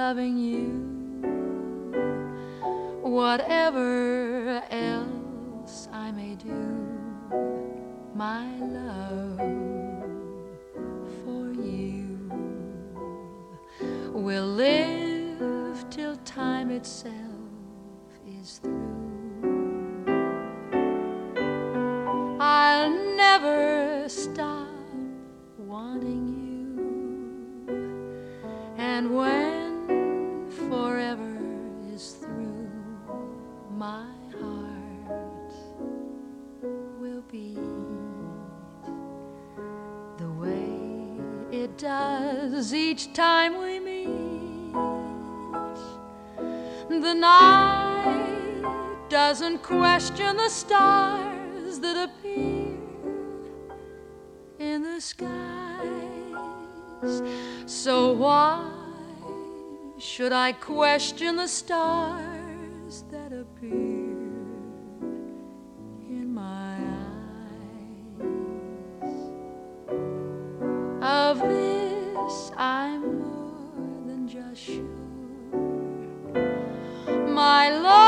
loving you. Whatever else I may do, my love for you will live till time itself is through. I'll never stop wanting you, and when forever is through, my heart will beat the way it does each time we meet. The night doesn't question the stars that appear in the skies, so why should I question the stars that appear in my eyes? Of this I'm more than just sure. My love